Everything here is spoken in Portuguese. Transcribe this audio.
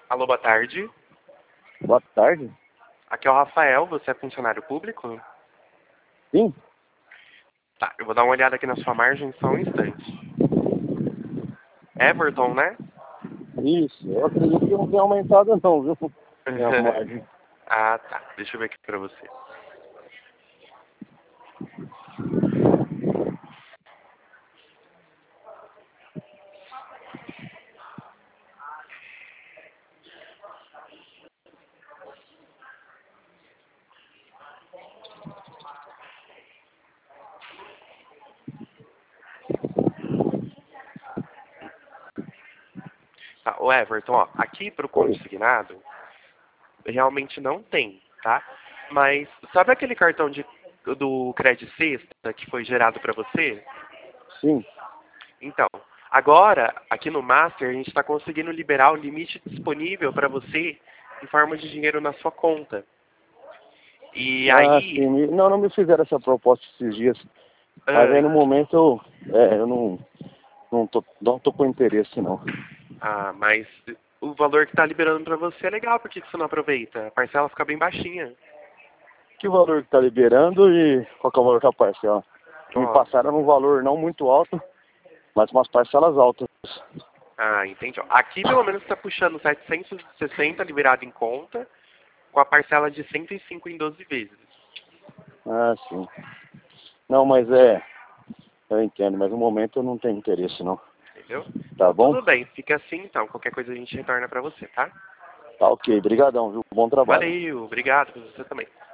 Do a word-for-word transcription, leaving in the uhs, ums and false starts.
Alô, boa tarde. Boa tarde. Aqui é o Rafael, você é funcionário público? Sim. Tá, eu vou dar uma olhada aqui na sua margem só um instante. Everton, né? Isso. Eu acredito que não tem aumentado não, viu? Minha margem. Ah, tá. Deixa eu ver aqui pra você. Tá, o Everton, ó, aqui pro consignado, realmente não tem, tá? Mas sabe aquele cartão de, do Credit Sexta que foi gerado pra você? Sim. Então, agora, aqui no Master, a gente está conseguindo liberar o limite disponível para você em forma de dinheiro na sua conta. E Ah, aí... sim. Me- Não, não me fizeram essa proposta esses dias. Mas aí Ah, no momento eu, é, eu não, não, tô, não tô com interesse não. ah, mas o valor que está liberando para você é legal, por que que você não aproveita? A parcela fica bem baixinha. Que valor que tá liberando e qual que é o valor da parcela? Que me Ó, passaram um valor não muito alto, mas umas parcelas altas. ah, entendi. Ó, aqui pelo menos está puxando setecentos e sessenta liberado em conta, com a parcela de cento e cinco em doze vezes. Ah, sim. Não, mas é, eu entendo, mas no momento eu não tenho interesse não. Entendeu? Tá Então bom? tudo bem, fica assim então. Qualquer coisa a gente retorna para você, tá? Tá ok, brigadão, viu? Bom trabalho. Valeu, obrigado, pra você também.